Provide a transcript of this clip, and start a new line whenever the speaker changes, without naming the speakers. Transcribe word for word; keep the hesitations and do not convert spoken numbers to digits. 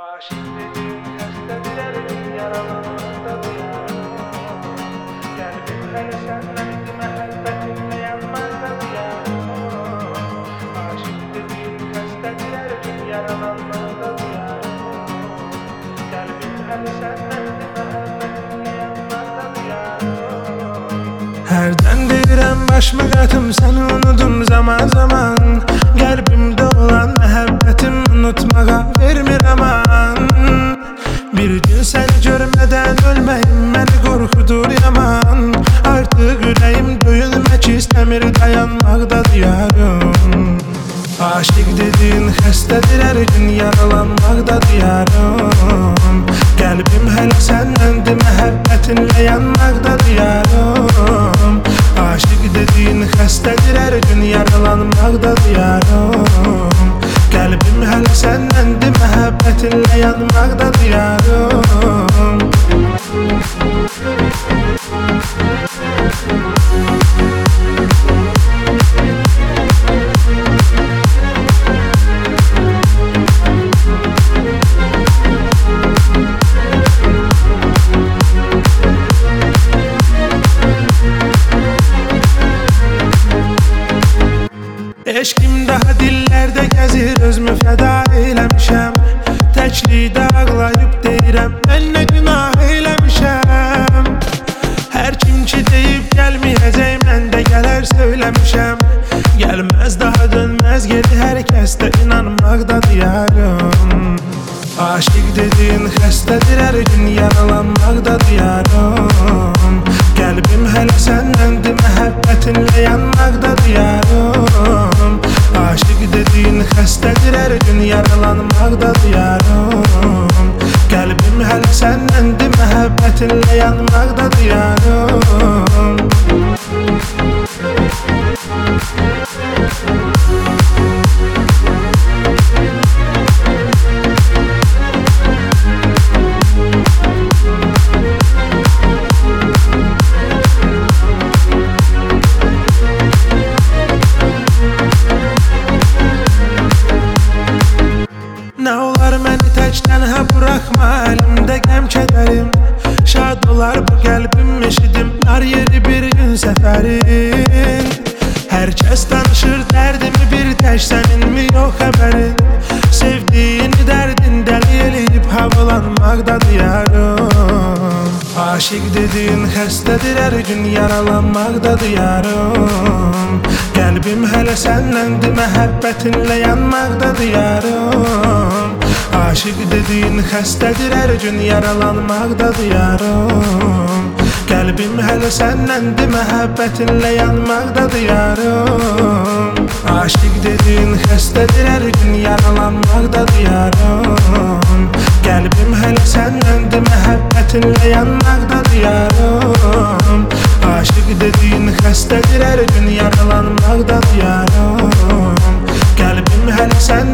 Aşık dediğin kastedir yaralanmakta duyarım. Kalbim hele senden muhabbetinle yanmakta duyarım. Aşık dediğin kastedir yaralanmakta duyarım. Kalbim hele senden muhabbetinle yanmakta duyarım. Herden deyirəm başımı qatım seni unudum zaman zaman. Kalbimde olan muhabbetim unutmağa vermir aman. Bir gün seni görmeden ölmeyim beni korkudur yaman. Artık yüreğim döyülmek istemir dayanmakta duyarım. Aşık dediğin xəstədir her gün yaralanmakta duyarım. Kalbim hele sendəndir muhabbetinle yanmakta duyarım. Aşık dediğin xəstədir her gün yaralanmakta duyarım. Kalbim hele sendəndir muhabbetinle yanmakta duyarım. Eşkim daha dillerde gezir özümü feda eylemişəm. Təklikdə ağlayıb deyirəm mən nə günah eylemişəm. Hər kim ki deyib gəlməyəcək mən də gələr söyləmişəm. Gəlməz daha dönməz geri hər kəsdə inanmaqda duyarım. Aşık dediğin xəstədir her gün yaralanmakta duyarım. Kalbim hele sendəndir muhabbetinle yanmakta duyarım. Aşık dediğin xəstədir her gün yaralanmakta duyarım. Kalbim hele sendəndir muhabbetinle yanmakta duyarım. Ne olar məni tək tənha bırakma əlimdə qəm kədərim. Şad olar bu qəlbim eşidim dar yeri bir gün səfərin. Hər kəs danışır dərdimi bir tək səninmi yox xəbərin. Sevdiğini dərdin dəli eləyib havalanmaqda duyarım. Aşık dediğin xəstədir her gün yaralanmaqda duyarım. Kalbim hele sendəndir muhabbetinle yanmakta duyarım. Aşık dediğin xəstədir her gün yaralanmakta duyarım. Kalbim hele sendəndir muhabbetinle yanmakta duyarım. Aşık dediğin xəstədir her gün yaralanmakta duyarım. Kalbim hele sendəndir muhabbetinle yanmakta duyarım. Aşık dediğin xəstədir her gün yaralanmakta duyarım. Kalbim hele sen